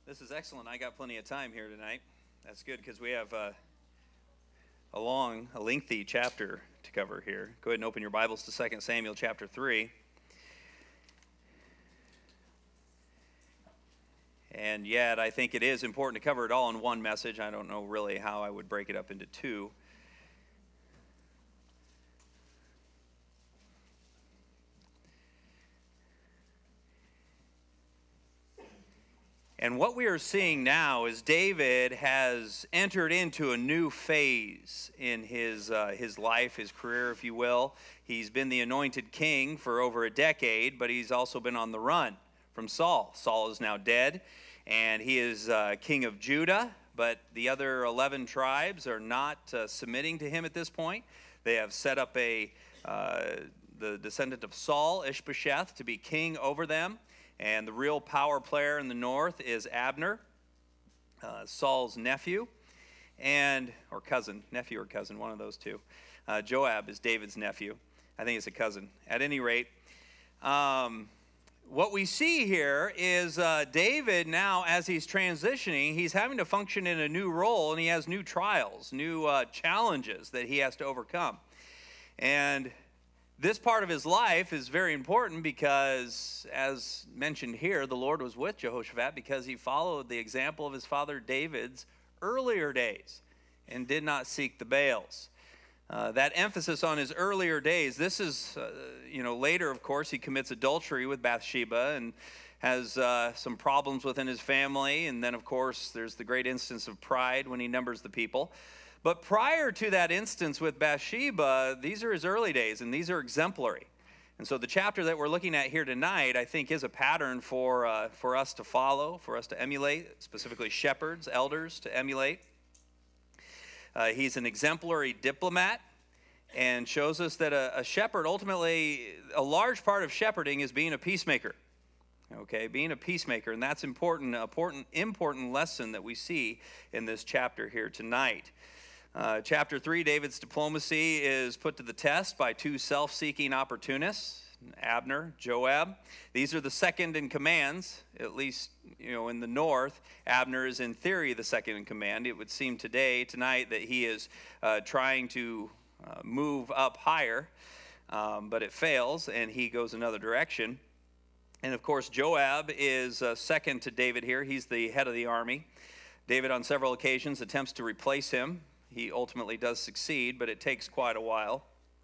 This is excellent. I got plenty of time here tonight. That's good because we have a lengthy chapter to cover here. Go ahead and open your Bibles to 2 Samuel chapter 3. And yet, I think it is important to cover it all in one message. I don't know really how I would break it up into two. And what we are seeing now is David has entered into a new phase in his life, his career, if you will. He's been the anointed king for over a decade, but he's also been on the run from Saul. Saul is now dead, and he is king of Judah, but the other 11 tribes are not submitting to him at this point. They have set up the descendant of Saul, Ishbosheth, to be king over them. And the real power player in the north is Abner, Saul's nephew, or cousin, one of those two. Joab is David's nephew. I think it's a cousin. At any rate, what we see here is David now, as he's transitioning, he's having to function in a new role, and he has new trials, new challenges that he has to overcome. And this part of his life is very important because, as mentioned here, the Lord was with Jehoshaphat because he followed the example of his father David's earlier days and did not seek the Baals. That emphasis on his earlier days, this is, later, of course, he commits adultery with Bathsheba and has some problems within his family. And then, of course, there's the great instance of pride when he numbers the people. But prior to that instance with Bathsheba, these are his early days, and these are exemplary. And so the chapter that we're looking at here tonight, I think, is a pattern for us to follow, for us to emulate, specifically shepherds, elders to emulate. He's an exemplary diplomat and shows us that a shepherd, ultimately, a large part of shepherding is being a peacemaker. Okay, being a peacemaker, and that's important lesson that we see in this chapter here tonight. Chapter 3, David's diplomacy is put to the test by two self-seeking opportunists, Abner, Joab. These are the second in commands, at least, in the north. Abner is in theory the second in command. It would seem tonight, that he is trying to move up higher, but it fails, and he goes another direction. And of course, Joab is second to David here. He's the head of the army. David, on several occasions, attempts to replace him. He ultimately does succeed, but it takes quite a while.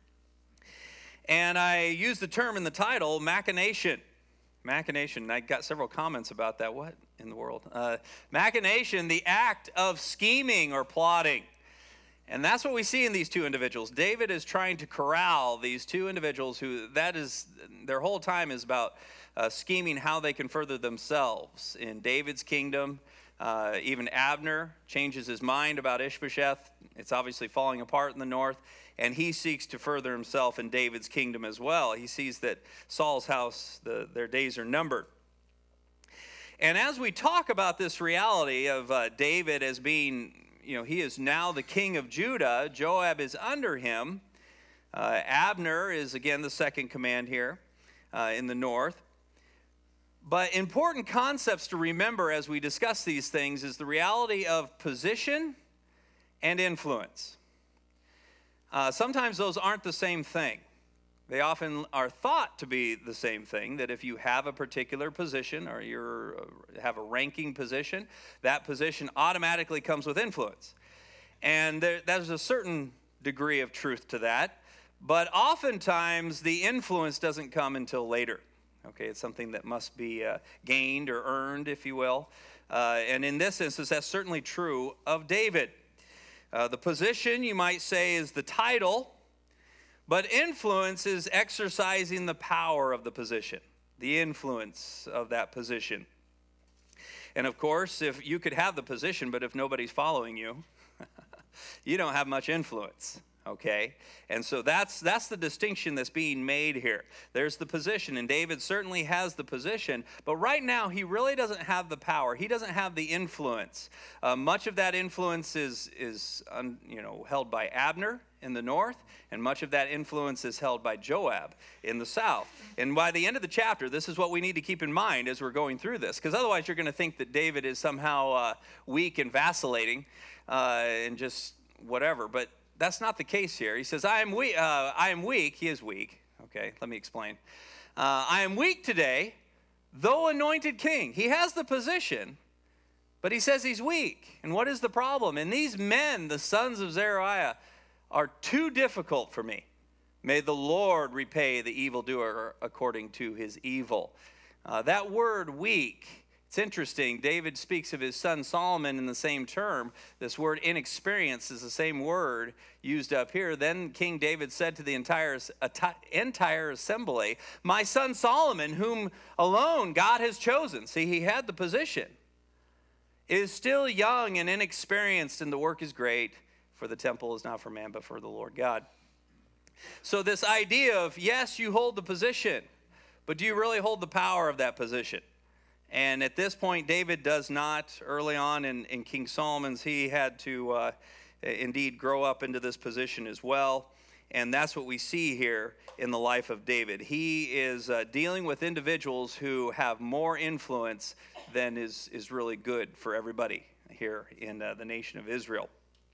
And I use the term in the title, machination. Machination. I got several comments about that. What in the world? Machination, the act of scheming or plotting. And that's what we see in these two individuals. David is trying to corral these two individuals who, their whole time is about scheming how they can further themselves in David's kingdom. Even Abner changes his mind about Ishbosheth. It's obviously falling apart in the north, and he seeks to further himself in David's kingdom as well. He sees that Saul's house, their days are numbered. And as we talk about this reality of David as being, he is now the king of Judah, Joab is under him. Abner is, again, the second command here in the north. But important concepts to remember as we discuss these things is the reality of position and influence. Sometimes those aren't the same thing. They often are thought to be the same thing, that if you have a particular position or you have a ranking position, that position automatically comes with influence. And there's a certain degree of truth to that, but oftentimes the influence doesn't come until later. Okay, it's something that must be gained or earned, if you will. And in this instance, that's certainly true of David. The position, you might say, is the title, but influence is exercising the power of the position, the influence of that position. And of course, if you could have the position, but if nobody's following you, you don't have much influence. Okay, and so that's the distinction that's being made here. There's the position, and David certainly has the position, but right now he really doesn't have the power. He doesn't have the influence. Much of that influence is held by Abner in the north, and much of that influence is held by Joab in the south. And by the end of the chapter, this is what we need to keep in mind as we're going through this, because otherwise you're going to think that David is somehow weak and vacillating and just whatever. But that's not the case here. He says, I am weak. He is weak. Okay, let me explain. I am weak today, though anointed king. He has the position, but he says he's weak. And what is the problem? And these men, the sons of Zeruiah, are too difficult for me. May the Lord repay the evildoer according to his evil. That word weak, it's interesting. David speaks of his son Solomon in the same term. This word inexperienced is the same word used up here. Then King David said to the entire assembly, my son Solomon, whom alone God has chosen. See, he had the position. Is still young and inexperienced, and the work is great, for the temple is not for man, but for the Lord God. So this idea of, yes, you hold the position, but do you really hold the power of that position? And at this point, David does not. Early on in King Solomon's, he had to indeed grow up into this position as well. And that's what we see here in the life of David. He is dealing with individuals who have more influence than is really good for everybody here in the nation of Israel.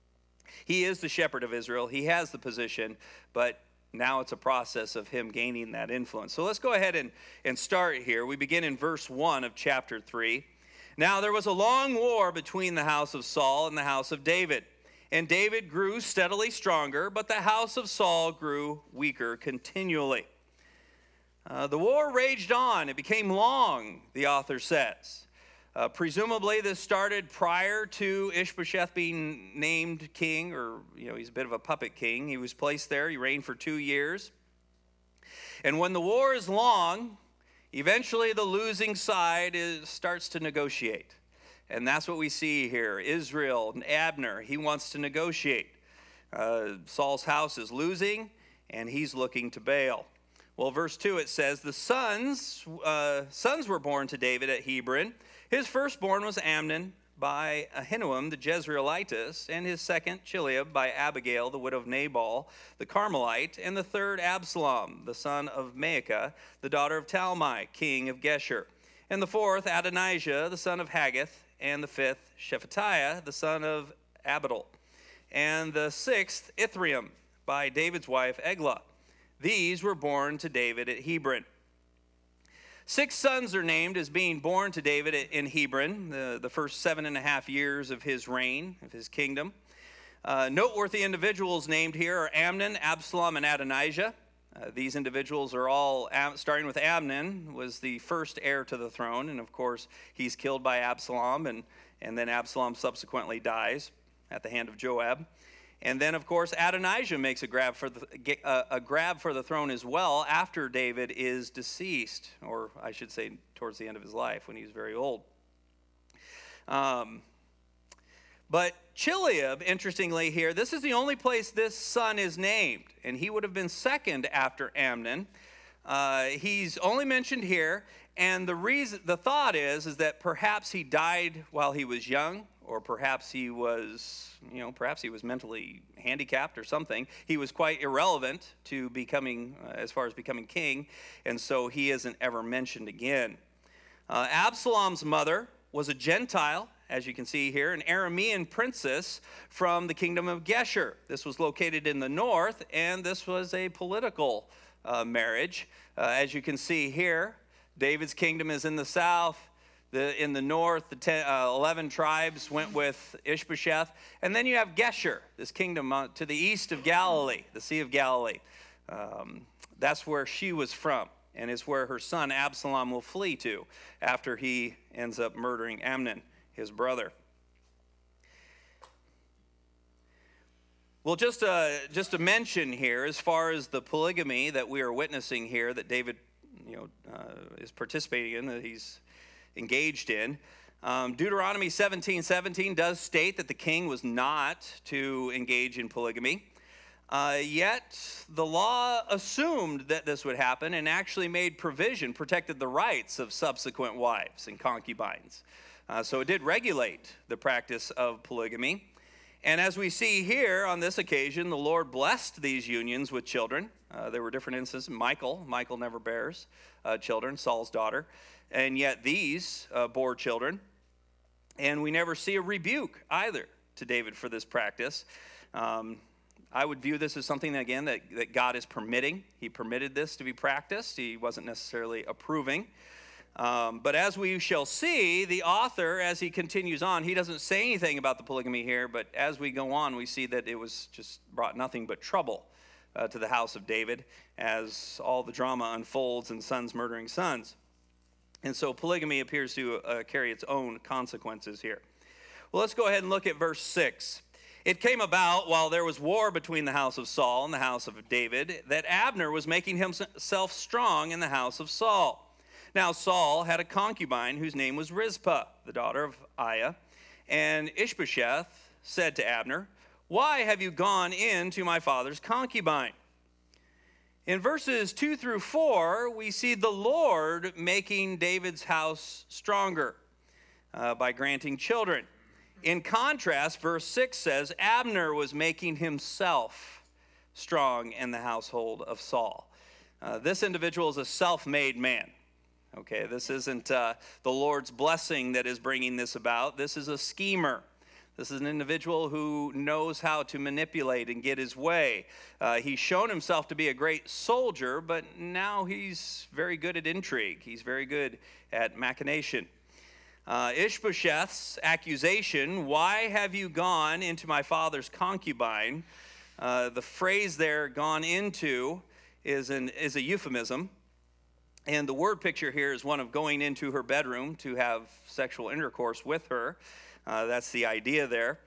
He is the shepherd of Israel. He has the position, but now it's a process of him gaining that influence. So let's go ahead and start here. We begin in verse 1 of chapter 3. Now there was a long war between the house of Saul and the house of David. And David grew steadily stronger, but the house of Saul grew weaker continually. The war raged on. It became long, the author says. Presumably this started prior to Ishbosheth being named king, or he's a bit of a puppet king. He was placed there. He reigned for 2 years. And when the war is long, eventually the losing side starts to negotiate. And that's what we see here. Israel and Abner, he wants to negotiate. Saul's house is losing, and he's looking to bail. Well, verse 2, it says, the sons were born to David at Hebron. His firstborn was Amnon by Ahinoam the Jezreelitess, and his second, Chileab, by Abigail, the widow of Nabal, the Carmelite, and the third, Absalom, the son of Maacah, the daughter of Talmai, king of Geshur, and the fourth, Adonijah, the son of Haggith, and the fifth, Shephatiah, the son of Abidal, and the sixth, Ithream, by David's wife, Eglah. These were born to David at Hebron. 6 sons are named as being born to David in Hebron, the first 7.5 years of his reign, of his kingdom. Noteworthy individuals named here are Amnon, Absalom, and Adonijah. These individuals are all, starting with Amnon, was the first heir to the throne, and of course he's killed by Absalom, and then Absalom subsequently dies at the hand of Joab. And then, of course, Adonijah makes a grab for the throne as well after David is deceased, or I should say towards the end of his life when he was very old. But Chileab, interestingly here, this is the only place this son is named, and he would have been second after Amnon. He's only mentioned here, and the thought is that perhaps he died while he was young, or perhaps he was mentally handicapped or something. He was quite irrelevant to as far as becoming king, and so he isn't ever mentioned again. Absalom's mother was a Gentile, as you can see here, an Aramean princess from the kingdom of Geshur. This was located in the north, and this was a political marriage. As you can see here, David's kingdom is in the south. In the north, the 11 tribes went with Ishbosheth. And then you have Geshur, this kingdom to the east of Galilee, the Sea of Galilee. That's where she was from, and is where her son Absalom will flee to after he ends up murdering Amnon, his brother. Well, just to mention here, as far as the polygamy that we are witnessing here, that David is participating in, that he's engaged in. Deuteronomy 17:17 does state that the king was not to engage in polygamy. Yet the law assumed that this would happen and actually made provision, protected the rights of subsequent wives and concubines. So it did regulate the practice of polygamy. And as we see here on this occasion, the Lord blessed these unions with children. There were different instances. Michal never bears children, Saul's daughter. And yet these bore children. And we never see a rebuke either to David for this practice. I would view this as something, again, that God is permitting. He permitted this to be practiced. He wasn't necessarily approving. But as we shall see, the author, as he continues on, he doesn't say anything about the polygamy here, but as we go on, we see that it was just brought nothing but trouble to the house of David as all the drama unfolds and sons murdering sons. And so polygamy appears to carry its own consequences here. Well, let's go ahead and look at verse 6. It came about while there was war between the house of Saul and the house of David that Abner was making himself strong in the house of Saul. Now Saul had a concubine whose name was Rizpah, the daughter of Aiah. And Ishbosheth said to Abner, "Why have you gone in to my father's concubine?" In verses 2 through 4, we see the Lord making David's house stronger by granting children. In contrast, verse 6 says Abner was making himself strong in the household of Saul. This individual is a self-made man. Okay, this isn't the Lord's blessing that is bringing this about. This is a schemer. This is an individual who knows how to manipulate and get his way. He's shown himself to be a great soldier, but now he's very good at intrigue. He's very good at machination. Ishbosheth's accusation, "Why have you gone into my father's concubine?" The phrase there, "gone into," is a euphemism. And the word picture here is one of going into her bedroom to have sexual intercourse with her. That's the idea there.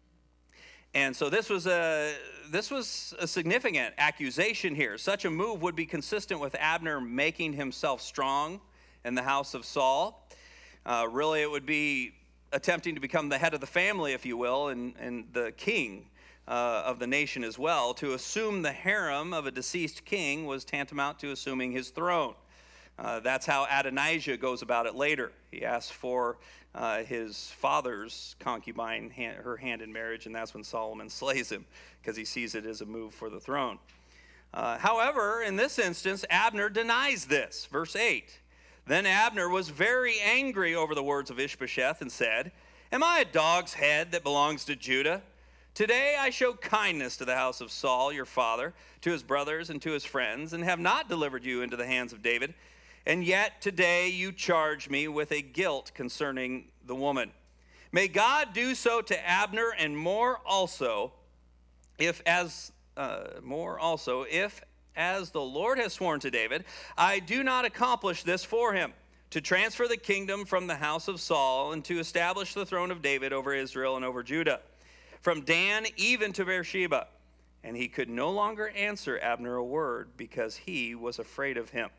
And so this was a significant accusation here. Such a move would be consistent with Abner making himself strong in the house of Saul. Really, it would be attempting to become the head of the family, if you will, and the king of the nation as well. To assume the harem of a deceased king was tantamount to assuming his throne. That's how Adonijah goes about it later. He asks for his father's concubine, her hand in marriage, and that's when Solomon slays him because he sees it as a move for the throne. However, in this instance, Abner denies this. Verse 8, "Then Abner was very angry over the words of Ishbosheth and said, 'Am I a dog's head that belongs to Judah? Today I show kindness to the house of Saul, your father, to his brothers and to his friends, and have not delivered you into the hands of David. And yet today you charge me with a guilt concerning the woman. May God do so to Abner, and more also, if as the Lord has sworn to David, I do not accomplish this for him, to transfer the kingdom from the house of Saul and to establish the throne of David over Israel and over Judah, from Dan even to Beersheba.' And he could no longer answer Abner a word because he was afraid of him."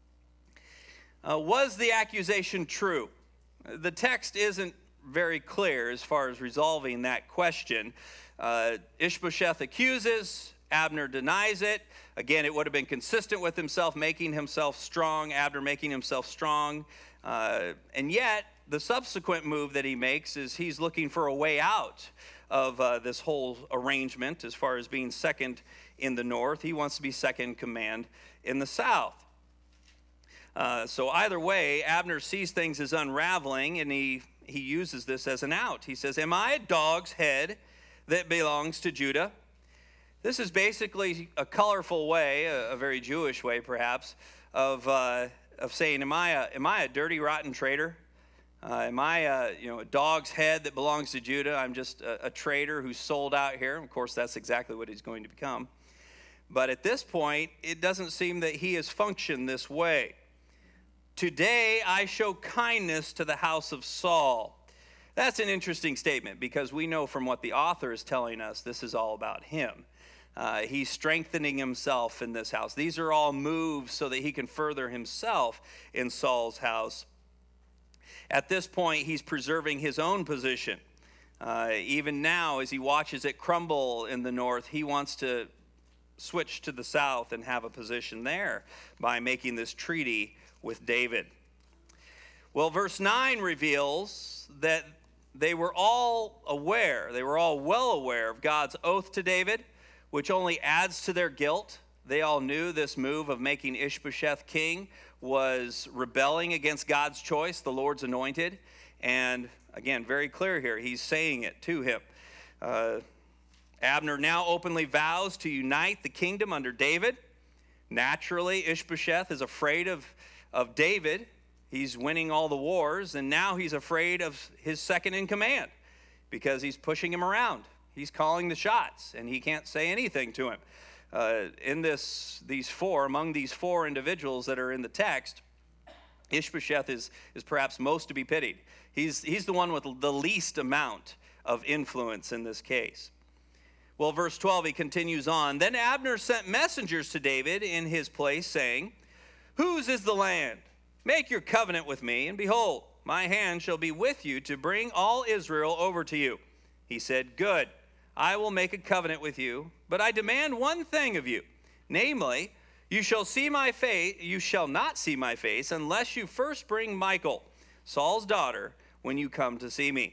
Was the accusation true? The text isn't very clear as far as resolving that question. Ishbosheth accuses, Abner denies it. Again, it would have been consistent with himself making himself strong, Abner making himself strong. And yet, the subsequent move that he makes is he's looking for a way out of this whole arrangement as far as being second in the north. He wants to be second in command in the south. So either way, Abner sees things as unraveling, and he uses this as an out. He says, "Am I a dog's head that belongs to Judah?" This is basically a colorful way, a very Jewish way perhaps, of saying, "Am I a dirty, rotten traitor? Am I a dog's head that belongs to Judah? I'm just a traitor who's sold out here." Of course, that's exactly what he's going to become. But at this point, it doesn't seem that he has functioned this way. "Today I show kindness to the house of Saul." That's an interesting statement because we know from what the author is telling us, this is all about him. He's strengthening himself in this house. These are all moves so that he can further himself in Saul's house. At this point, he's preserving his own position. Even now, as he watches it crumble in the north, he wants to switch to the south and have a position there by making this treaty with David. Well, verse 9 reveals that they were all well aware of God's oath to David, which only adds to their guilt. They all knew this move of making Ishbosheth king was rebelling against God's choice, the Lord's anointed. And again, very clear here, he's saying it to him. Abner now openly vows to unite the kingdom under David. Naturally, Ishbosheth is afraid of David. He's winning all the wars, and now he's afraid of his second in command because he's pushing him around. He's calling the shots, and he can't say anything to him. Among these four individuals that are in the text, Ishbosheth is perhaps most to be pitied. He's the one with the least amount of influence in this case. Well, verse 12, he continues on. Then Abner sent messengers to David in his place, saying, "Whose is the land? Make your covenant with me, and behold, my hand shall be with you to bring all Israel over to you." He said, "Good, I will make a covenant with you, but I demand one thing of you, namely, you shall not see my face unless you first bring Michal, Saul's daughter, when you come to see me."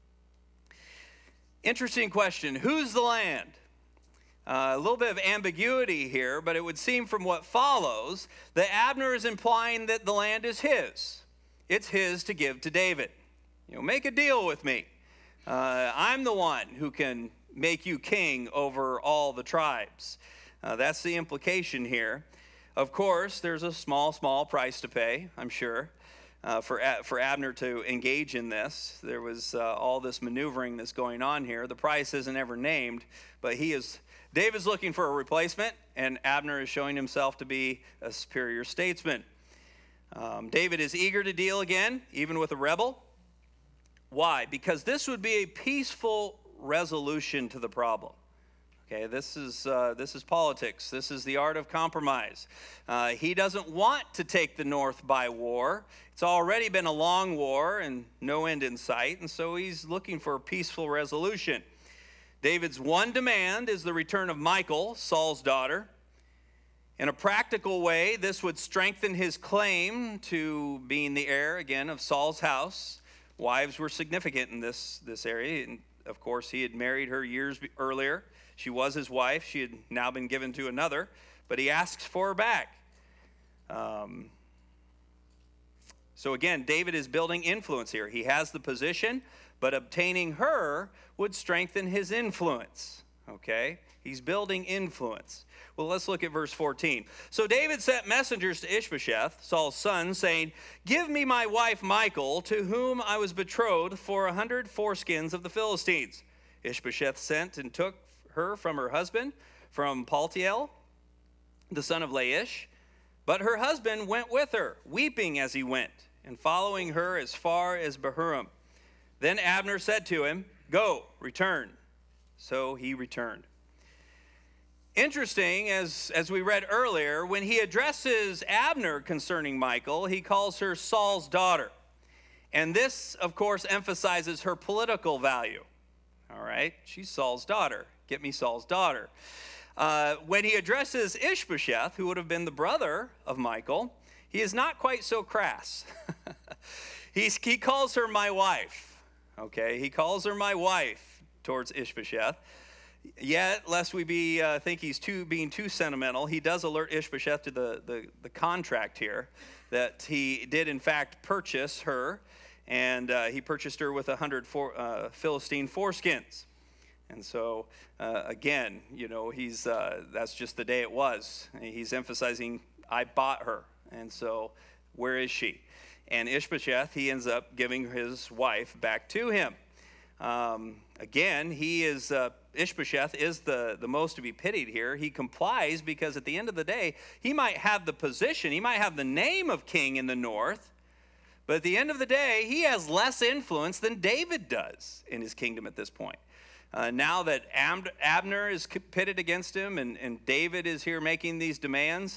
Interesting question. Whose the land? A little bit of ambiguity here, but it would seem from what follows that Abner is implying that the land is his. It's his to give to David. Make a deal with me. I'm the one who can make you king over all the tribes. That's the implication here. Of course, there's a small price to pay, I'm sure, for Abner to engage in this. There was all this maneuvering that's going on here. The price isn't ever named, but David's looking for a replacement, and Abner is showing himself to be a superior statesman. David is eager to deal again, even with a rebel. Why? Because this would be a peaceful resolution to the problem. Okay, this is politics. This is the art of compromise. He doesn't want to take the north by war. It's already been a long war and no end in sight, and so he's looking for a peaceful resolution. David's one demand is the return of Michal, Saul's daughter. In a practical way, this would strengthen his claim to being the heir, again, of Saul's house. Wives were significant in this area, and of course, he had married her years earlier. She was his wife. She had now been given to another, but he asks for her back. So again, David is building influence here. He has the position, but obtaining her would strengthen his influence. Okay? He's building influence. Well, let's look at verse 14. So David sent messengers to Ishbosheth, Saul's son, saying, "Give me my wife Michal, to whom I was betrothed, for 100 foreskins of the Philistines." Ishbosheth sent and took her from her husband, from Paltiel, the son of Laish. But her husband went with her, weeping as he went, and following her as far as Bahurim. Then Abner said to him, "Go, return." So he returned. Interesting, as we read earlier, when he addresses Abner concerning Michal, he calls her Saul's daughter. And this, of course, emphasizes her political value. All right, she's Saul's daughter. Get me Saul's daughter. When he addresses Ishbosheth, who would have been the brother of Michal, he is not quite so crass. He calls her my wife. Okay, he calls her my wife towards Ishbosheth. Yet, lest we think he's being too sentimental, he does alert Ishbosheth to the contract here, that he did in fact purchase her, and he purchased her with 100 Philistine foreskins. And so, again, that's just the day it was. He's emphasizing, I bought her, and so where is she? And Ishbosheth, he ends up giving his wife back to him. Again, Ishbosheth is the most to be pitied here. He complies because at the end of the day, he might have the position, he might have the name of king in the north, but at the end of the day, he has less influence than David does in his kingdom at this point. Now that Abner is pitted against him and David is here making these demands,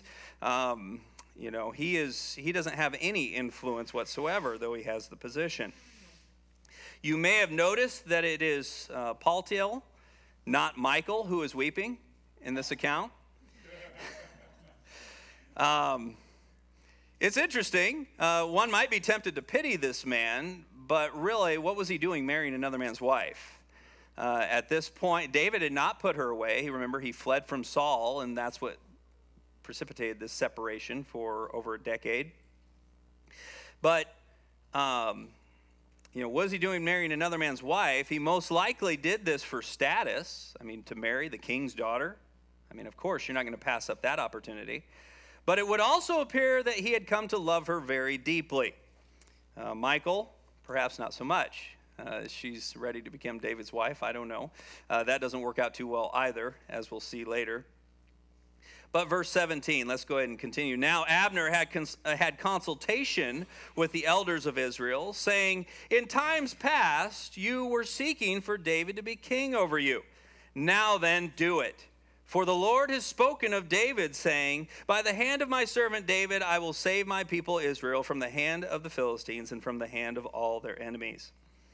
he doesn't have any influence whatsoever, though he has the position. You may have noticed that it is Paltiel, not Michal, who is weeping in this account. It's interesting. One might be tempted to pity this man, but really, what was he doing marrying another man's wife? At this point, David had not put her away. Remember, he fled from Saul, and that's what precipitated this separation for over a decade. But, what was he doing marrying another man's wife? He most likely did this for status. To marry the king's daughter. Of course, you're not going to pass up that opportunity. But it would also appear that he had come to love her very deeply. Michal, perhaps not so much. She's ready to become David's wife. I don't know. That doesn't work out too well either, as we'll see later. But verse 17, let's go ahead and continue. Now Abner had consultation with the elders of Israel, saying, "In times past you were seeking for David to be king over you. Now then do it. For the Lord has spoken of David, saying, by the hand of my servant David I will save my people Israel from the hand of the Philistines and from the hand of all their enemies."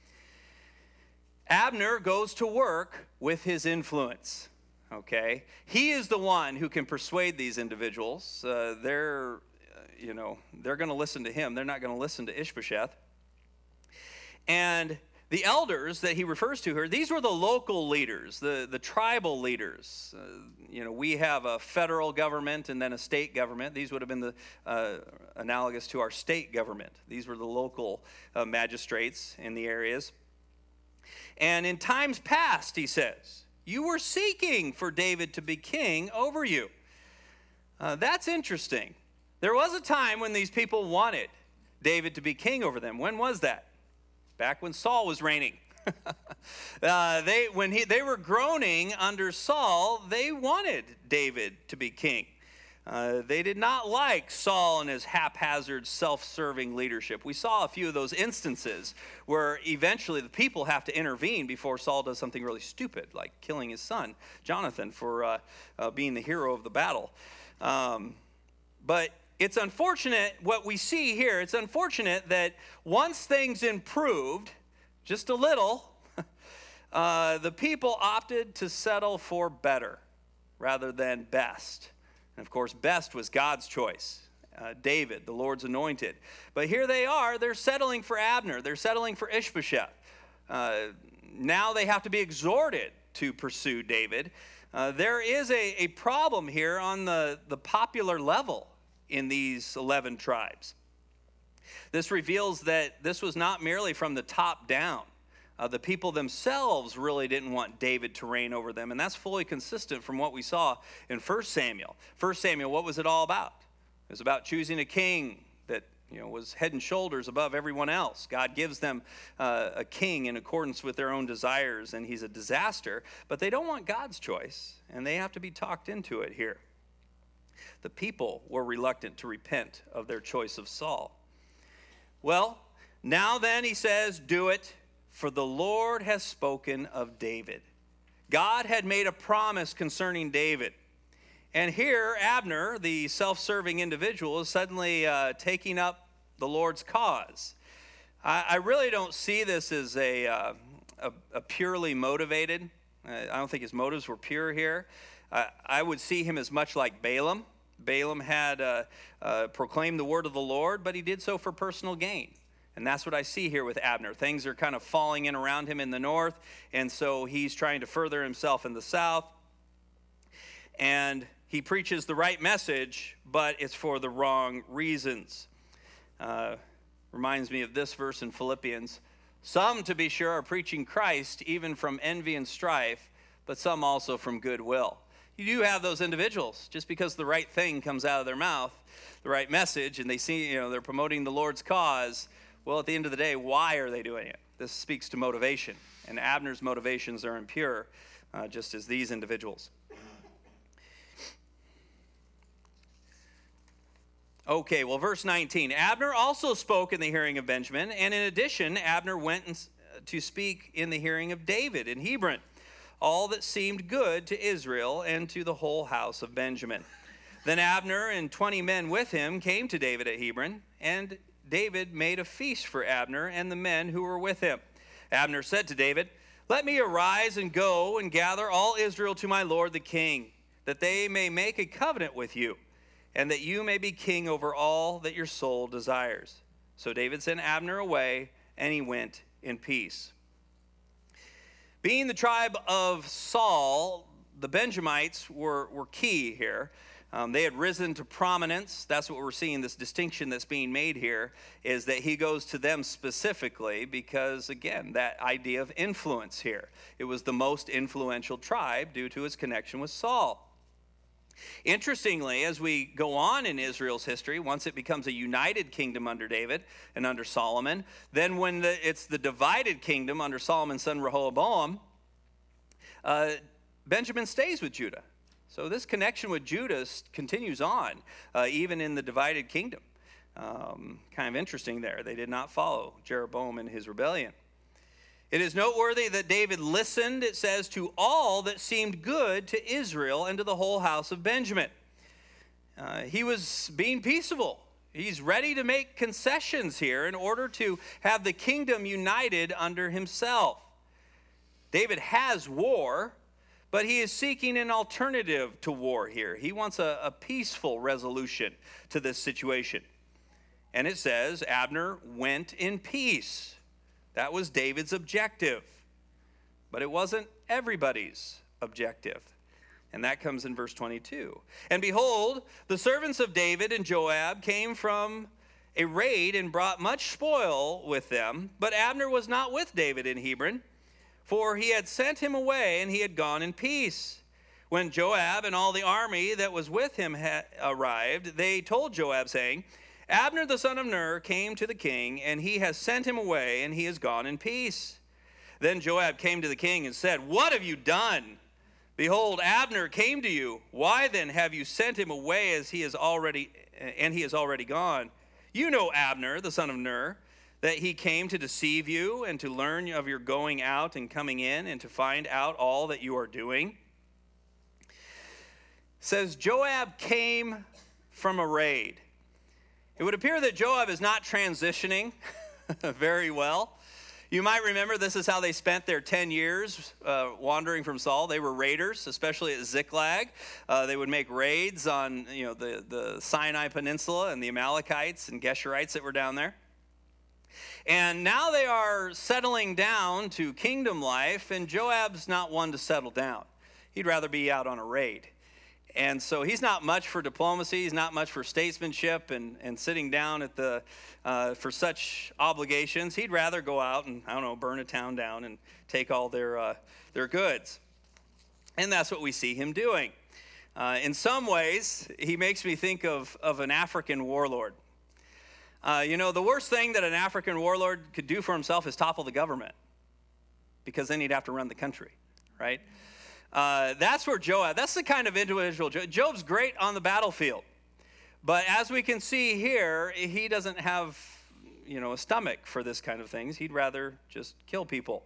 Abner goes to work with his influence. Okay, he is the one who can persuade these individuals. They're going to listen to him. They're not going to listen to Ishbosheth. And the elders that he refers to here, these were the local leaders, the tribal leaders. We have a federal government and then a state government. These would have been the analogous to our state government. These were the local magistrates in the areas. And in times past, he says, you were seeking for David to be king over you. That's interesting. There was a time when these people wanted David to be king over them. When was that? Back when Saul was reigning. They were groaning under Saul, they wanted David to be king. They did not like Saul and his haphazard, self-serving leadership. We saw a few of those instances where eventually the people have to intervene before Saul does something really stupid, like killing his son, Jonathan, for being the hero of the battle. But it's unfortunate what we see here. It's unfortunate that once things improved just a little, the people opted to settle for better rather than best. And of course, best was God's choice, David, the Lord's anointed. But here they are, they're settling for Abner. They're settling for Ishbosheth. Now they have to be exhorted to pursue David. There is a problem here on the popular level in these 11 tribes. This reveals that this was not merely from the top down. The people themselves really didn't want David to reign over them, and that's fully consistent from what we saw in 1 Samuel. 1 Samuel, what was it all about? It was about choosing a king that was head and shoulders above everyone else. God gives them a king in accordance with their own desires, and he's a disaster, but they don't want God's choice, and they have to be talked into it here. The people were reluctant to repent of their choice of Saul. Well, now then, he says, do it, for the Lord has spoken of David. God had made a promise concerning David. And here, Abner, the self-serving individual, is suddenly taking up the Lord's cause. I really don't see this as a purely motivated. I don't think his motives were pure here. I would see him as much like Balaam. Balaam had proclaimed the word of the Lord, but he did so for personal gain. And that's what I see here with Abner. Things are kind of falling in around him in the north, and so he's trying to further himself in the south. And he preaches the right message, but it's for the wrong reasons. Reminds me of this verse in Philippians. Some, to be sure, are preaching Christ even from envy and strife, but some also from goodwill. You do have those individuals, just because the right thing comes out of their mouth, the right message, and they see, they're promoting the Lord's cause. Well, at the end of the day, why are they doing it? This speaks to motivation, and Abner's motivations are impure, just as these individuals. Okay, well, verse 19. Abner also spoke in the hearing of Benjamin, and in addition, Abner went to speak in the hearing of David in Hebron, all that seemed good to Israel and to the whole house of Benjamin. Then Abner and 20 men with him came to David at Hebron, and David made a feast for Abner and the men who were with him. Abner said to David, "Let me arise and go and gather all Israel to my lord the king, that they may make a covenant with you. and that you may be king over all that your soul desires. So David sent Abner away, and he went in peace. Being the tribe of Saul, the Benjamites were key here. They had risen to prominence. That's what we're seeing, this distinction that's being made here, is that he goes to them specifically because, again, that idea of influence here. It was the most influential tribe due to its connection with Saul. Interestingly, as we go on in Israel's history, once it becomes a united kingdom under David and under Solomon, then when it's the divided kingdom under Solomon's son Rehoboam, Benjamin stays with Judah. So this connection with Judah continues on, even in the divided kingdom. Kind of interesting there. They did not follow Jeroboam in his rebellion. It is noteworthy that David listened, it says, to all that seemed good to Israel and to the whole house of Benjamin. He was being peaceable. He's ready to make concessions here in order to have the kingdom united under himself. David has war, but he is seeking an alternative to war here. He wants a peaceful resolution to this situation. And it says, Abner went in peace. That was David's objective. But it wasn't everybody's objective. And that comes in verse 22. And behold, the servants of David and Joab came from a raid and brought much spoil with them. But Abner was not with David in Hebron, for he had sent him away, and he had gone in peace. When Joab and all the army that was with him had arrived, they told Joab, saying, Abner the son of Ner came to the king, and he has sent him away, and he is gone in peace. Then Joab came to the king and said, What have you done? Behold, Abner came to you. Why then have you sent him away and he is already gone? You know Abner the son of Ner, that he came to deceive you and to learn of your going out and coming in and to find out all that you are doing. It says Joab came from a raid. It would appear that Joab is not transitioning very well. You might remember this is how they spent their 10 years wandering from Saul. They were raiders, especially at Ziklag. They would make raids on the Sinai Peninsula and the Amalekites and Geshurites that were down there. And now they are settling down to kingdom life, and Joab's not one to settle down. He'd rather be out on a raid. And so he's not much for diplomacy. He's not much for statesmanship and sitting down at for such obligations. He'd rather go out and, burn a town down and take all their goods. And that's what we see him doing. In some ways, he makes me think of an African warlord. The worst thing that an African warlord could do for himself is topple the government, because then he'd have to run the country, right? That's where Joab, that's the kind of individual. Job's great on the battlefield. But as we can see here, he doesn't have, a stomach for this kind of things. He'd rather just kill people.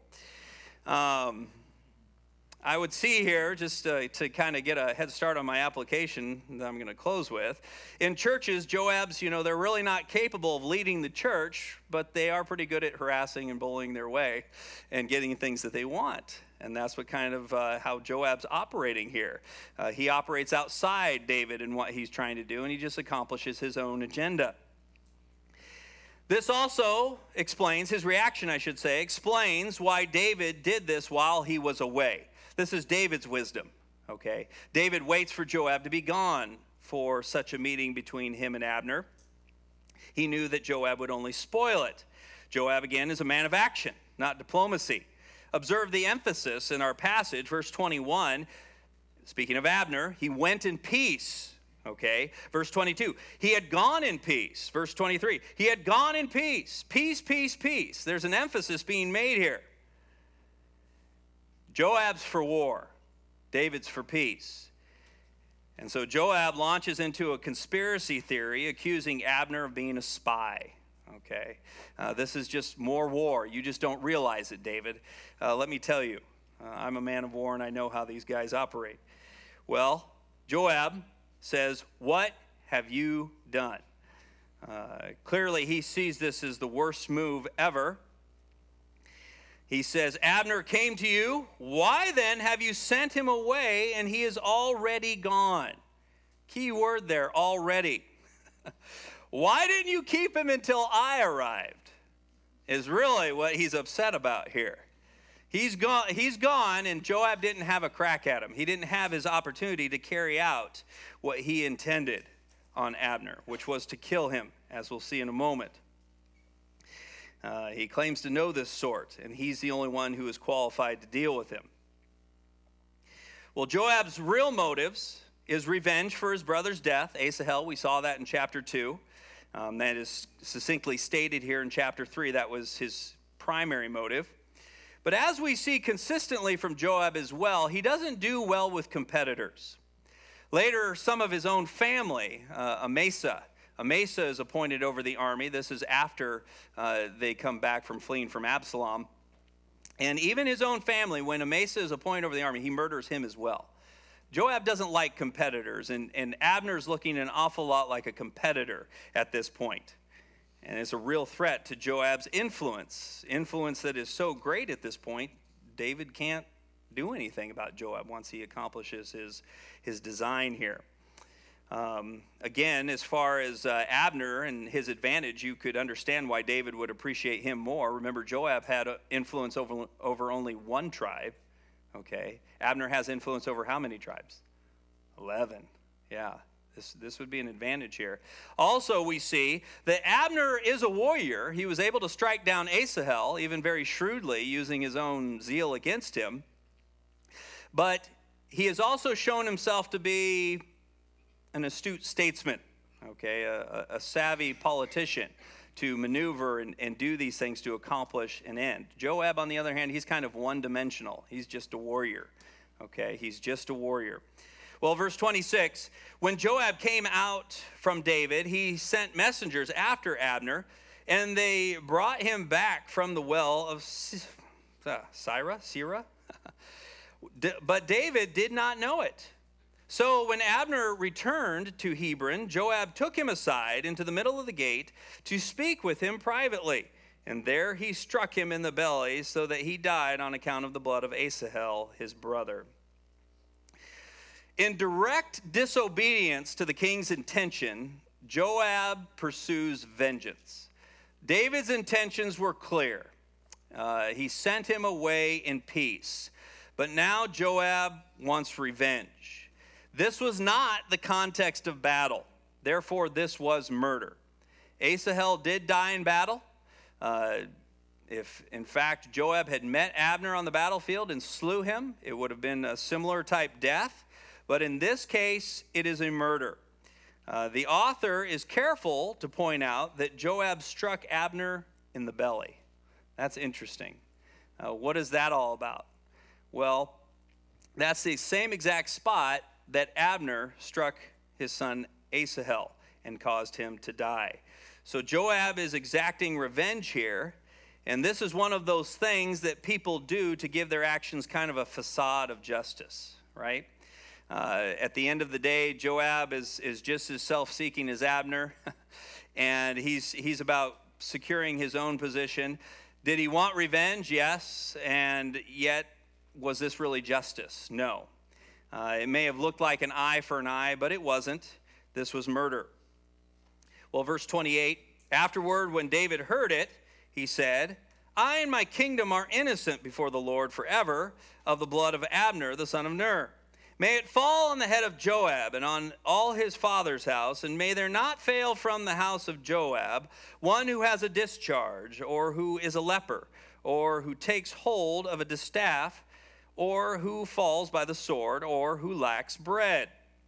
I would see here, just to kind of get a head start on my application that I'm going to close with. In churches, Joab's, they're really not capable of leading the church, but they are pretty good at harassing and bullying their way and getting things that they want. And that's what kind of how Joab's operating here. He operates outside David and what he's trying to do, and he just accomplishes his own agenda. This also explains, his reaction, explains why David did this while he was away. This is David's wisdom, okay? David waits for Joab to be gone for such a meeting between him and Abner. He knew that Joab would only spoil it. Joab, again, is a man of action, not diplomacy. Observe the emphasis in our passage, verse 21. Speaking of Abner, he went in peace, okay? Verse 22, he had gone in peace. Verse 23, he had gone in peace. Peace, peace, peace. There's an emphasis being made here. Joab's for war. David's for peace. And so Joab launches into a conspiracy theory accusing Abner of being a spy. Okay, this is just more war. You just don't realize it, David. Let me tell you, I'm a man of war and I know how these guys operate. Well, Joab says, what have you done? Clearly, he sees this as the worst move ever. He says, Abner came to you. Why then have you sent him away and he is already gone? Key word there, already. Why didn't you keep him until I arrived? Is really what he's upset about here. He's gone, and Joab didn't have a crack at him. He didn't have his opportunity to carry out what he intended on Abner, which was to kill him, as we'll see in a moment. He claims to know this sort, and he's the only one who is qualified to deal with him. Well, Joab's real motives is revenge for his brother's death, Asahel. We saw that in chapter 2. That is succinctly stated here in chapter 3. That was his primary motive. But as we see consistently from Joab as well, he doesn't do well with competitors. Later, some of his own family, Amasa is appointed over the army. This is after they come back from fleeing from Absalom. And even his own family, when Amasa is appointed over the army, he murders him as well. Joab doesn't like competitors, and Abner's looking an awful lot like a competitor at this point. And it's a real threat to Joab's influence that is so great at this point, David can't do anything about Joab once he accomplishes his design here. Again, as far as Abner and his advantage, you could understand why David would appreciate him more. Remember, Joab had influence over only one tribe. Okay, Abner has influence over how many tribes? 11. Yeah, this would be an advantage here. Also, we see that Abner is a warrior. He was able to strike down Asahel, even very shrewdly, using his own zeal against him. But he has also shown himself to be an astute statesman, okay, a savvy politician to maneuver and do these things to accomplish an end. Joab, on the other hand, he's kind of one-dimensional. He's just a warrior, okay? He's just a warrior. Well, verse 26, when Joab came out from David, he sent messengers after Abner, and they brought him back from the well of Sirah? But David did not know it. So when Abner returned to Hebron, Joab took him aside into the middle of the gate to speak with him privately. And there he struck him in the belly so that he died on account of the blood of Asahel, his brother. In direct disobedience to the king's intention, Joab pursues vengeance. David's intentions were clear. He sent him away in peace. But now Joab wants revenge. This was not the context of battle. Therefore, this was murder. Asahel did die in battle. If, in fact, Joab had met Abner on the battlefield and slew him, it would have been a similar type death. But in this case, it is a murder. The author is careful to point out that Joab struck Abner in the belly. That's interesting. What is that all about? Well, that's the same exact spot that Abner struck his son Asahel and caused him to die. So Joab is exacting revenge here, and this is one of those things that people do to give their actions kind of a facade of justice, right? At the end of the day, Joab is just as self-seeking as Abner, and he's about securing his own position. Did he want revenge? Yes, and yet was this really justice? No. It may have looked like an eye for an eye, but it wasn't. This was murder. Well, verse 28, afterward, when David heard it, he said, I and my kingdom are innocent before the Lord forever of the blood of Abner, the son of Ner. May it fall on the head of Joab and on all his father's house, and may there not fail from the house of Joab one who has a discharge, or who is a leper, or who takes hold of a distaff, or who falls by the sword, or who lacks bread.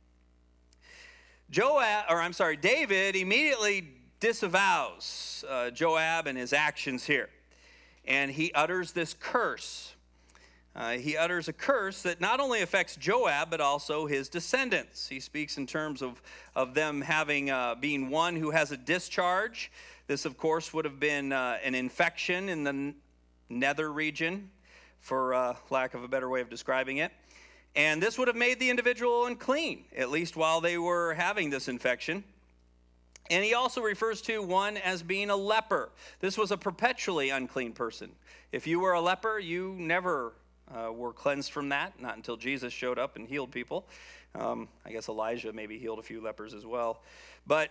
David immediately disavows Joab and his actions here. And he utters this curse. He utters a curse that not only affects Joab, but also his descendants. He speaks in terms of them having being one who has a discharge. This, of course, would have been an infection in the nether region, for lack of a better way of describing it. And this would have made the individual unclean, at least while they were having this infection. And he also refers to one as being a leper. This was a perpetually unclean person. If you were a leper, you never were cleansed from that, not until Jesus showed up and healed people. I guess Elijah maybe healed a few lepers as well. But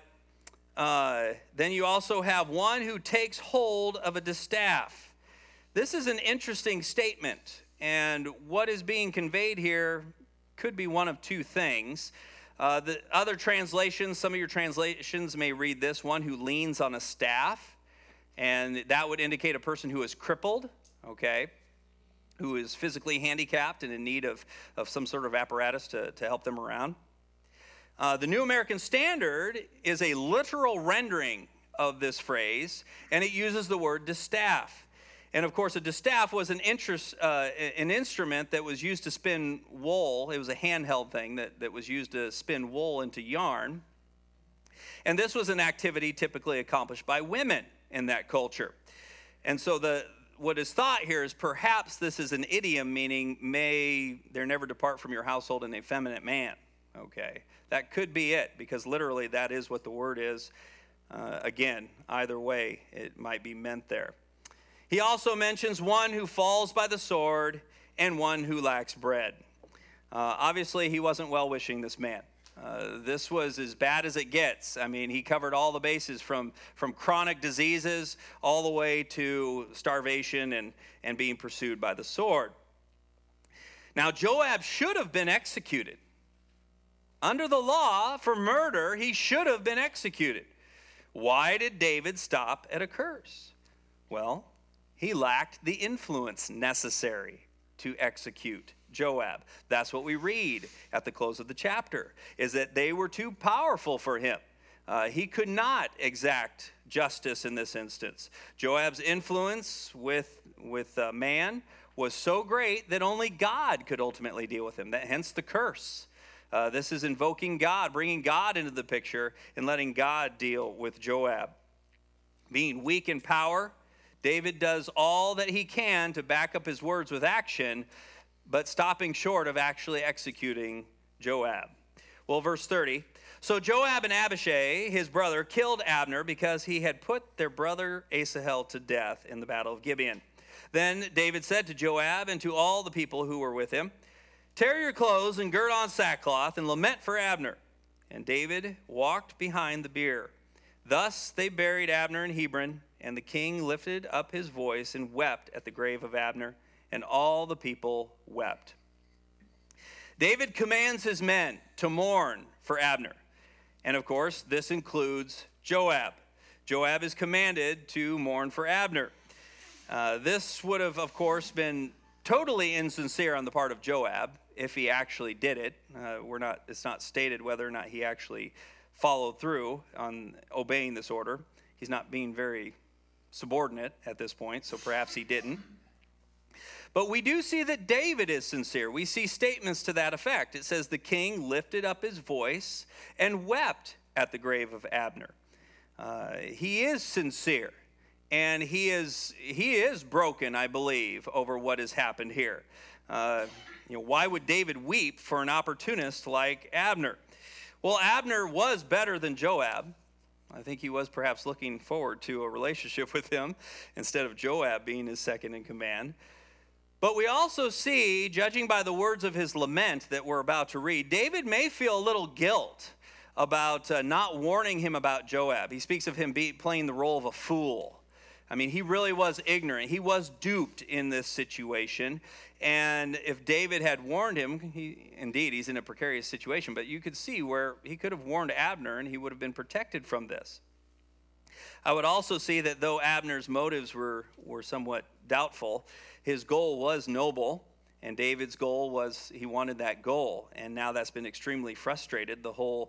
then you also have one who takes hold of a distaff. This is an interesting statement, and what is being conveyed here could be one of two things. The other translations, some of your translations may read this, one who leans on a staff, and that would indicate a person who is crippled, okay, who is physically handicapped and in need of some sort of apparatus to help them around. The New American Standard is a literal rendering of this phrase, and it uses the word distaff. And of course, a distaff was an instrument that was used to spin wool. It was a handheld thing that was used to spin wool into yarn. And this was an activity typically accomplished by women in that culture. And so what is thought here is perhaps this is an idiom meaning, may there never depart from your household an effeminate man. Okay, that could be it, because literally that is what the word is. Again, either way, it might be meant there. He also mentions one who falls by the sword and one who lacks bread. Obviously, he wasn't well-wishing, this man. This was as bad as it gets. I mean, he covered all the bases from chronic diseases all the way to starvation and being pursued by the sword. Now, Joab should have been executed. Under the law, for murder, he should have been executed. Why did David stop at a curse? Well, he lacked the influence necessary to execute Joab. That's what we read at the close of the chapter, is that they were too powerful for him. He could not exact justice in this instance. Joab's influence with man was so great that only God could ultimately deal with him. Hence the curse. This is invoking God, bringing God into the picture and letting God deal with Joab. Being weak in power, David does all that he can to back up his words with action, but stopping short of actually executing Joab. Well, verse 30, so Joab and Abishai, his brother, killed Abner because he had put their brother Asahel to death in the battle of Gibeon. Then David said to Joab and to all the people who were with him, tear your clothes and gird on sackcloth and lament for Abner. And David walked behind the bier. Thus they buried Abner in Hebron, and the king lifted up his voice and wept at the grave of Abner, and all the people wept. David commands his men to mourn for Abner. And of course, this includes Joab. Joab is commanded to mourn for Abner. This would have, of course, been totally insincere on the part of Joab if he actually did it. It's not stated whether or not he actually followed through on obeying this order. He's not being very subordinate at this point, so perhaps he didn't. But we do see that David is sincere. We see statements to that effect. It says the king lifted up his voice and wept at the grave of Abner. He is sincere, and he is broken, I believe, over what has happened here. Why would David weep for an opportunist like Abner? Well, Abner was better than Joab. I think he was perhaps looking forward to a relationship with him instead of Joab being his second in command. But we also see, judging by the words of his lament that we're about to read, David may feel a little guilt about not warning him about Joab. He speaks of him playing the role of a fool. I mean, he really was ignorant. He was duped in this situation. And if David had warned him, he's in a precarious situation, but you could see where he could have warned Abner and he would have been protected from this. I would also see that though Abner's motives were somewhat doubtful, his goal was noble, and David's goal was he wanted that goal. And now that's been extremely frustrated. The whole,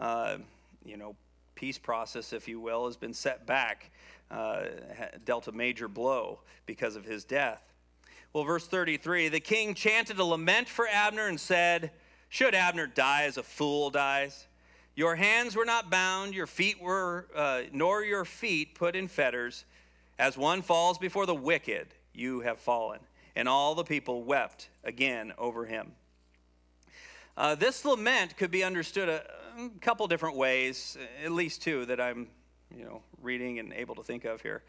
peace process, if you will, has been set back, dealt a major blow because of his death. Well, verse 33, the king chanted a lament for Abner and said, should Abner die as a fool dies? Your hands were not bound, nor your feet put in fetters. As one falls before the wicked, you have fallen. And all the people wept again over him. This lament could be understood a couple different ways, at least two that I'm reading and able to think of here.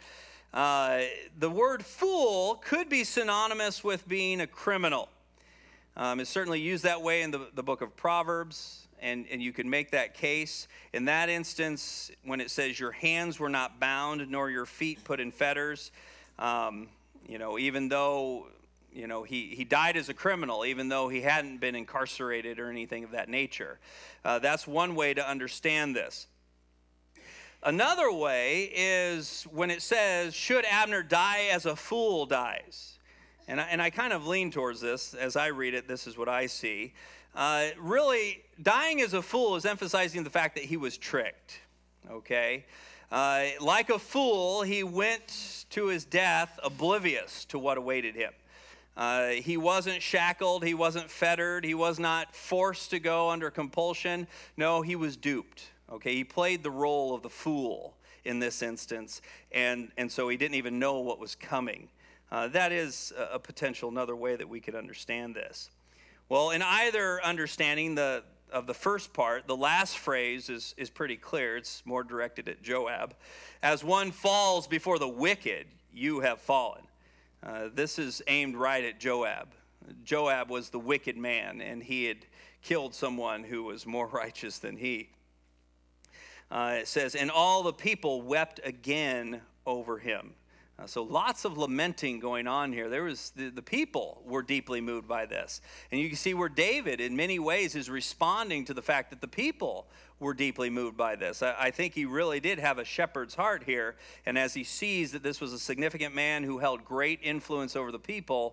The word fool could be synonymous with being a criminal. It's certainly used that way in the book of Proverbs, and you can make that case. In that instance, when it says your hands were not bound, nor your feet put in fetters, even though, he died as a criminal, even though he hadn't been incarcerated or anything of that nature. That's one way to understand this. Another way is when it says, should Abner die as a fool dies? And I kind of lean towards this. As I read it, this is what I see. Really, dying as a fool is emphasizing the fact that he was tricked, okay? Like a fool, he went to his death oblivious to what awaited him. He wasn't shackled, he wasn't fettered, he was not forced to go under compulsion. No, he was duped. Okay, he played the role of the fool in this instance, and so he didn't even know what was coming. That is a potential another way that we could understand this. Well, in either understanding of the first part, the last phrase is pretty clear. It's more directed at Joab. As one falls before the wicked, you have fallen. This is aimed right at Joab. Joab was the wicked man, and he had killed someone who was more righteous than he. It says, and all the people wept again over him. So lots of lamenting going on here. There was the people were deeply moved by this. And you can see where David, in many ways, is responding to the fact that the people were deeply moved by this. I think he really did have a shepherd's heart here. And as he sees that this was a significant man who held great influence over the people,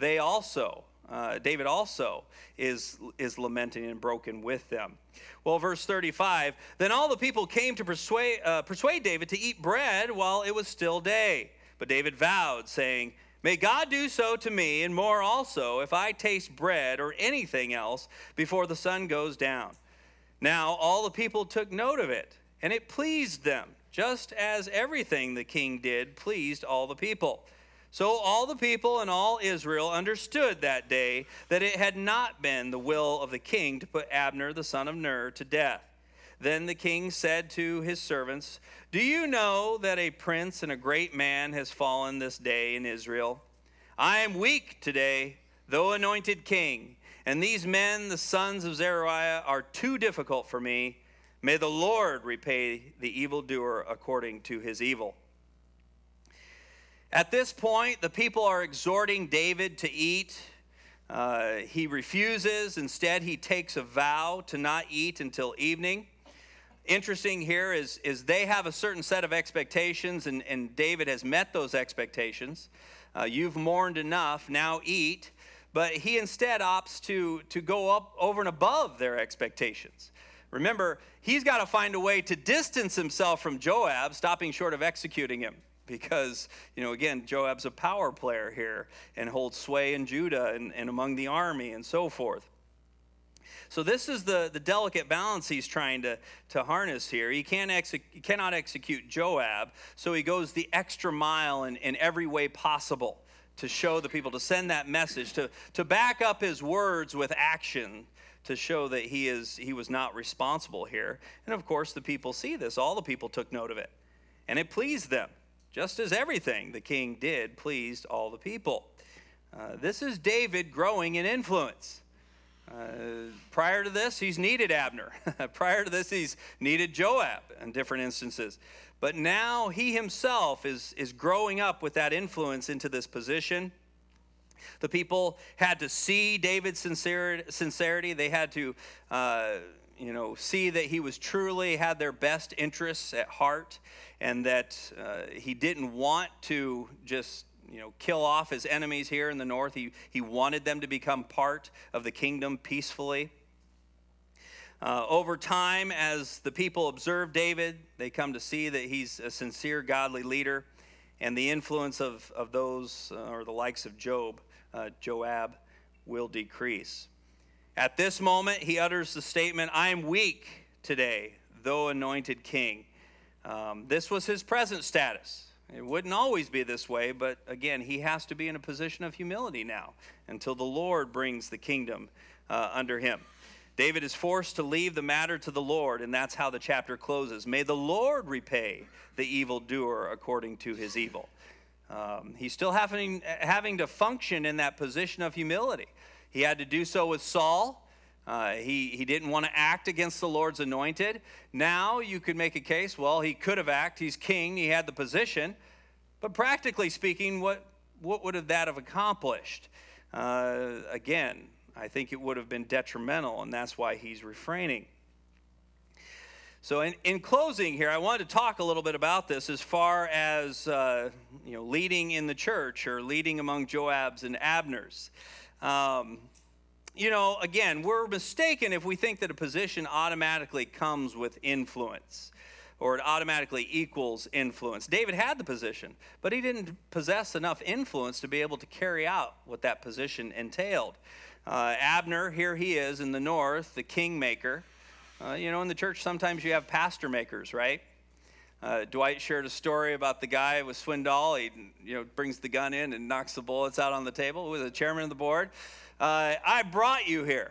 David also is lamenting and broken with them. Well, verse 35, then all the people came to persuade David to eat bread while it was still day. But David vowed, saying, may God do so to me, and more also, if I taste bread or anything else before the sun goes down. Now all the people took note of it, and it pleased them, just as everything the king did pleased all the people. So all the people and all Israel understood that day that it had not been the will of the king to put Abner the son of Ner to death. Then the king said to his servants, do you know that a prince and a great man has fallen this day in Israel? I am weak today, though anointed king, and these men, the sons of Zeruiah, are too difficult for me. May the Lord repay the evildoer according to his evil. At this point, the people are exhorting David to eat. He refuses. Instead, he takes a vow to not eat until evening. Interesting here is they have a certain set of expectations, and David has met those expectations. You've mourned enough, now eat. But he instead opts to go up over and above their expectations. Remember, he's got to find a way to distance himself from Joab, stopping short of executing him. Because, again, Joab's a power player here and holds sway in Judah and among the army and so forth. So this is the delicate balance he's trying to harness here. He cannot execute Joab, so he goes the extra mile in every way possible to show the people, to send that message, to back up his words with action, to show that he was not responsible here. And, of course, the people see this. All the people took note of it, and it pleased them. Just as everything the king did pleased all the people. This is David growing in influence. Prior to this, he's needed Abner. Prior to this, he's needed Joab in different instances. But now he himself is growing up with that influence into this position. The people had to see David's sincerity. They had to see that he was truly had their best interests at heart, and that he didn't want to just kill off his enemies here in the north. He wanted them to become part of the kingdom peacefully. Over time, as the people observe David, they come to see that he's a sincere, godly leader, and the influence of those or the likes of Joab will decrease. At this moment, he utters the statement, I am weak today, though anointed king. This was his present status. It wouldn't always be this way, but again, he has to be in a position of humility now until the Lord brings the kingdom under him. David is forced to leave the matter to the Lord, and that's how the chapter closes. May the Lord repay the evildoer according to his evil. He's still having to function in that position of humility. He had to do so with Saul. He didn't want to act against the Lord's anointed. Now you could make a case, well, he could have acted. He's king. He had the position. But practically speaking, what would that have accomplished? Again, I think it would have been detrimental, and that's why he's refraining. So in closing here, I wanted to talk a little bit about this as far as leading in the church or leading among Joabs and Abners. Again, we're mistaken if we think that a position automatically comes with influence or it automatically equals influence. David had the position, but he didn't possess enough influence to be able to carry out what that position entailed. Abner, here he is in the north, the kingmaker. In the church, sometimes you have pastor makers, right? Dwight shared a story about the guy with Swindoll. He, brings the gun in and knocks the bullets out on the table with the chairman of the board. I brought you here.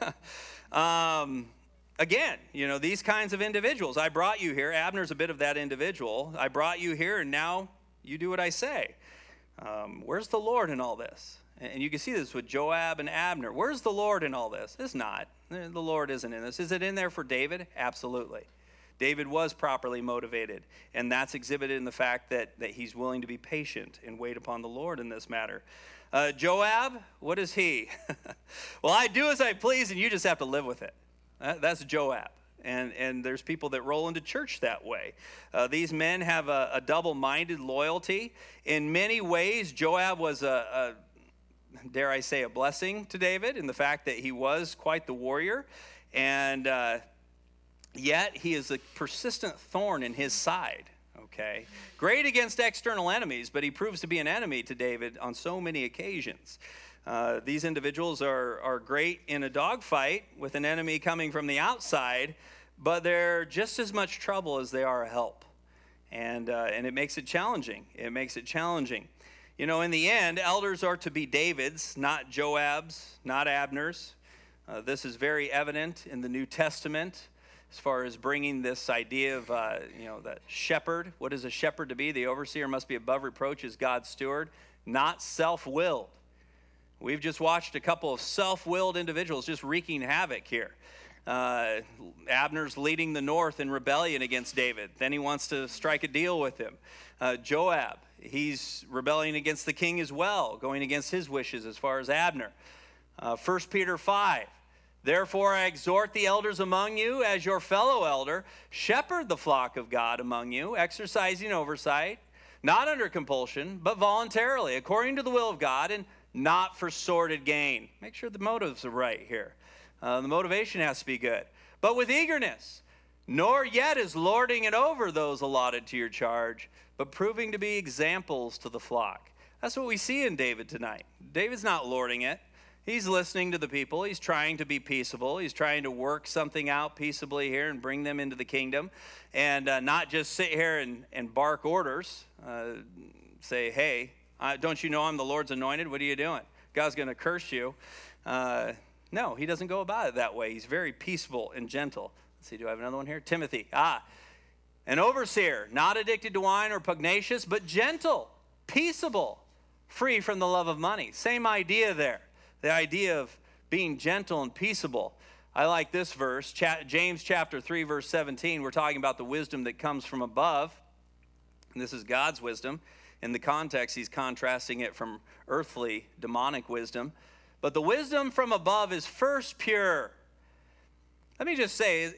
Again, these kinds of individuals. I brought you here. Abner's a bit of that individual. I brought you here, and now you do what I say. Where's the Lord in all this? And you can see this with Joab and Abner. Where's the Lord in all this? It's not. The Lord isn't in this. Is it in there for David? Absolutely. David was properly motivated, and that's exhibited in the fact that he's willing to be patient and wait upon the Lord in this matter. Joab, what is he? Well, I do as I please, and you just have to live with it. That's Joab. And there's people that roll into church that way. These men have a double-minded loyalty. In many ways, Joab was dare I say, a blessing to David in the fact that he was quite the warrior. And yet he is a persistent thorn in his side. Okay, great against external enemies, but he proves to be an enemy to David on so many occasions. These individuals are great in a dogfight with an enemy coming from the outside, but they're just as much trouble as they are a help. And it makes it challenging. In the end, elders are to be David's, not Joab's, not Abner's. This is very evident in the New Testament as far as bringing this idea of, the shepherd. What is a shepherd to be? The overseer must be above reproach as God's steward, not self-willed. We've just watched a couple of self-willed individuals just wreaking havoc here. Abner's leading the north in rebellion against David. Then he wants to strike a deal with him. Joab, he's rebelling against the king as well, going against his wishes as far as Abner. 1 Peter 5, therefore I exhort the elders among you as your fellow elder, shepherd the flock of God among you, exercising oversight, not under compulsion, but voluntarily, according to the will of God, and not for sordid gain. Make sure the motives are right here. The motivation has to be good. But with eagerness, nor yet is lording it over those allotted to your charge, but proving to be examples to the flock. That's what we see in David tonight. David's not lording it. He's listening to the people. He's trying to be peaceable. He's trying to work something out peaceably here and bring them into the kingdom. And not just sit here and bark orders. Say, hey, don't you know I'm the Lord's anointed? What are you doing? God's going to curse you. No, he doesn't go about it that way. He's very peaceable and gentle. Let's see, do I have another one here? Timothy. An overseer, not addicted to wine or pugnacious, but gentle, peaceable, free from the love of money. Same idea there. The idea of being gentle and peaceable. I like this verse, James chapter 3, verse 17. We're talking about the wisdom that comes from above. And this is God's wisdom. In the context, he's contrasting it from earthly, demonic wisdom. But the wisdom from above is first pure. Let me just say,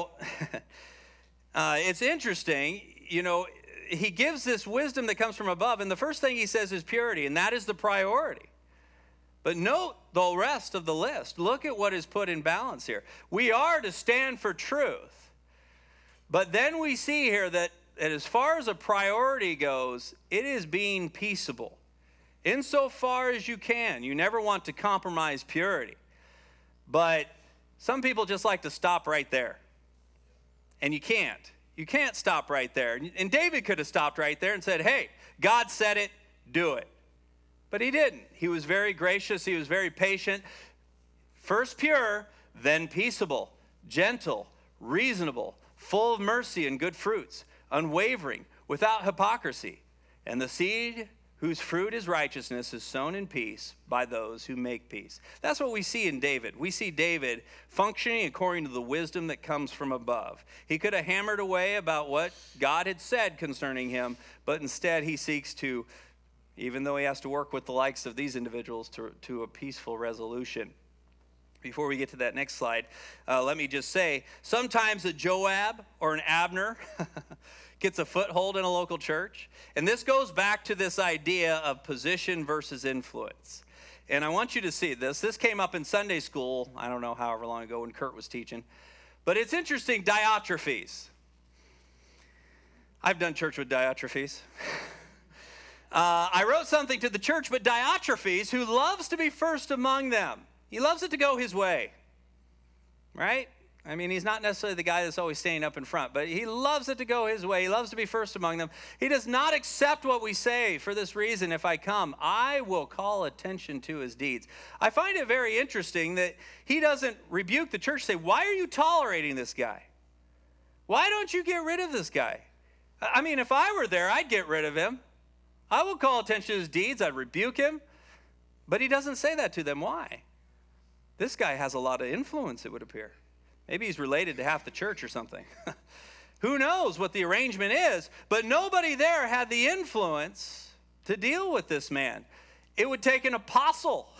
it's interesting. He gives this wisdom that comes from above, and the first thing he says is purity, and that is the priority. But note the rest of the list. Look at what is put in balance here. We are to stand for truth. But then we see here that as far as a priority goes, it is being peaceable. Insofar as you can. You never want to compromise purity. But some people just like to stop right there. And you can't. You can't stop right there. And David could have stopped right there and said, hey, God said it, do it. But he didn't. He was very gracious. He was very patient. First pure, then peaceable, gentle, reasonable, full of mercy and good fruits, unwavering, without hypocrisy. And the seed whose fruit is righteousness is sown in peace by those who make peace. That's what we see in David. We see David functioning according to the wisdom that comes from above. He could have hammered away about what God had said concerning him, but instead he seeks to, even though he has to work with the likes of these individuals, to a peaceful resolution. Before we get to that next slide, let me just say, sometimes a Joab or an Abner gets a foothold in a local church. And this goes back to this idea of position versus influence. And I want you to see this. This came up in Sunday school, I don't know, however long ago when Kurt was teaching. But it's interesting, Diotrephes. I've done church with Diotrephes. I wrote something to the church, but Diotrephes, who loves to be first among them, he loves it to go his way, right? I mean, he's not necessarily the guy that's always standing up in front, but he loves it to go his way. He loves to be first among them. He does not accept what we say. For this reason, if I come, I will call attention to his deeds. I find it very interesting that he doesn't rebuke the church, say, why are you tolerating this guy? Why don't you get rid of this guy? I mean, if I were there, I'd get rid of him. I will call attention to his deeds. I'd rebuke him. But he doesn't say that to them. Why? This guy has a lot of influence, it would appear. Maybe he's related to half the church or something. Who knows what the arrangement is? But nobody there had the influence to deal with this man. It would take an apostle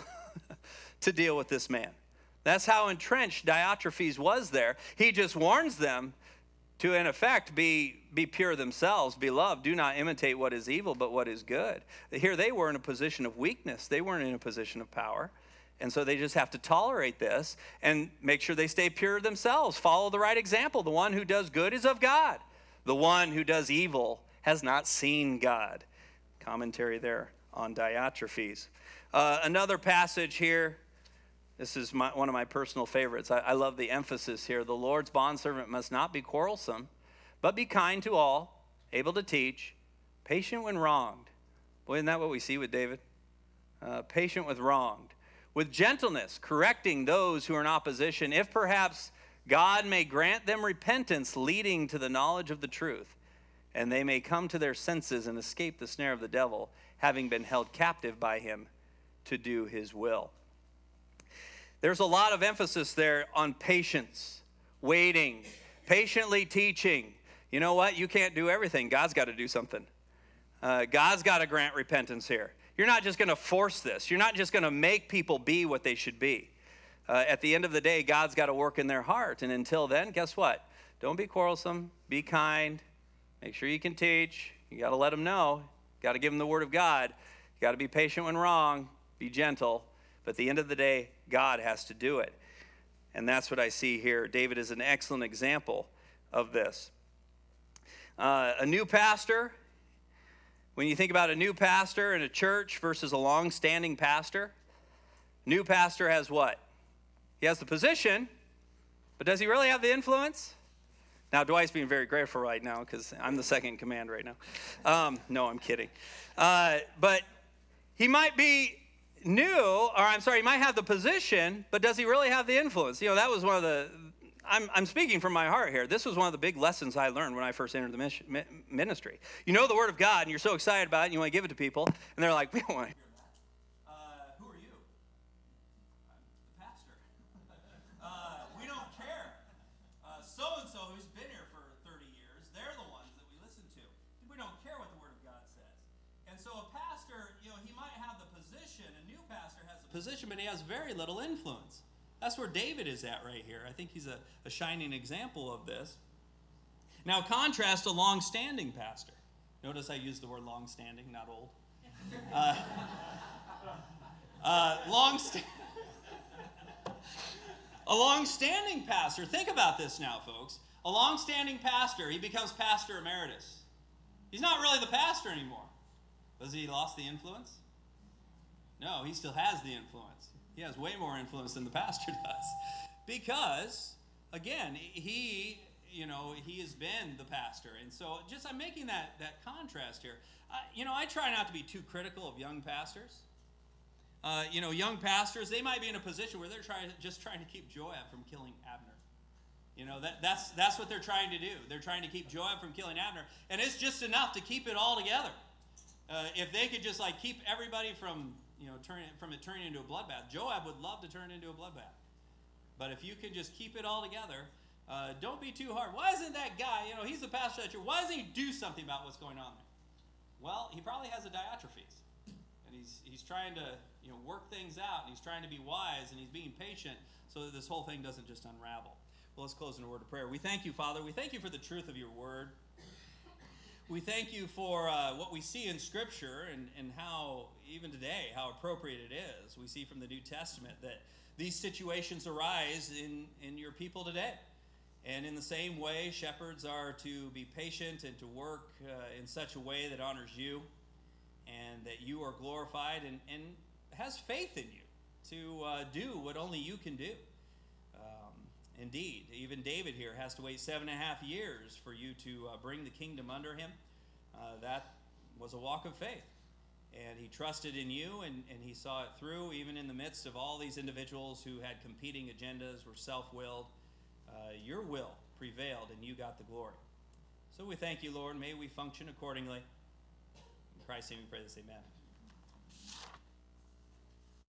to deal with this man. That's how entrenched Diotrephes was there. He just warns them to, in effect, be pure themselves. Beloved, do not imitate what is evil, but what is good. Here they were in a position of weakness. They weren't in a position of power. And so they just have to tolerate this and make sure they stay pure themselves. Follow the right example. The one who does good is of God. The one who does evil has not seen God. Commentary there on Diotrephes. Another passage here. This is one of my personal favorites. I love the emphasis here. The Lord's bondservant must not be quarrelsome, but be kind to all, able to teach, patient when wronged. Boy, isn't that what we see with David? Patient with wronged. With gentleness, correcting those who are in opposition, if perhaps God may grant them repentance leading to the knowledge of the truth, and they may come to their senses and escape the snare of the devil, having been held captive by him to do his will. There's a lot of emphasis there on patience, waiting, patiently teaching. You know what? You can't do everything. God's got to do something. God's got to grant repentance here. You're not just going to force this. You're not just going to make people be what they should be. At the end of the day, God's got to work in their heart. And until then, guess what? Don't be quarrelsome. Be kind. Make sure you can teach. You got to let them know. You got to give them the word of God. You got to be patient when wrong. Be gentle. But at the end of the day, God has to do it. And that's what I see here. David is an excellent example of this. A new pastor. When you think about a new pastor in a church versus a long-standing pastor, new pastor has what? He has the position, but does he really have the influence? Now, Dwight's being very grateful right now because I'm the second in command right now. No, I'm kidding. But he might be new, he might have the position, but does he really have the influence? You know, that was one of the... I'm speaking from my heart here. This was one of the big lessons I learned when I first entered the ministry. You know the Word of God, and you're so excited about it, and you want to give it to people, and they're like, we don't want to hear that. Who are you? I'm the pastor. We don't care. So-and-so who's been here for 30 years, they're the ones that we listen to. We don't care what the Word of God says. And so a pastor, you know, he might have the position. A new pastor has the position, but he has very little influence. That's where David is at right here. I think he's a shining example of this. Now, contrast a long-standing pastor. Notice I used the word long-standing, not old. A long-standing pastor. Think about this now, folks. A long-standing pastor, he becomes pastor emeritus. He's not really the pastor anymore. Has he lost the influence? No, he still has the influence. He has way more influence than the pastor does. Because, again, he has been the pastor. And so I'm making that contrast here. I try not to be too critical of young pastors. young pastors, they might be in a position where they're just trying to keep Joab from killing Abner. That's what they're trying to do. They're trying to keep Joab from killing Abner, and it's just enough to keep it all together. If they could just keep everybody from it turning into a bloodbath, Joab would love to turn into a bloodbath. But if you can just keep it all together, don't be too hard. Why isn't that guy? He's the pastor at church. Why doesn't he do something about what's going on there? Well, he probably has a Diotrephes, and he's trying to work things out, and he's trying to be wise, and he's being patient so that this whole thing doesn't just unravel. Well, let's close in a word of prayer. We thank you, Father. We thank you for the truth of your word. We thank you for what we see in Scripture and how, even today, how appropriate it is. We see from the New Testament that these situations arise in your people today. And in the same way, shepherds are to be patient and to work in such a way that honors you and that you are glorified and has faith in you to do what only you can do. Indeed, even David here has to wait 7.5 years for you to bring the kingdom under him. That was a walk of faith. And he trusted in you, and he saw it through, even in the midst of all these individuals who had competing agendas, were self-willed. Your will prevailed, and you got the glory. So we thank you, Lord. May we function accordingly. In Christ's name we pray this, amen.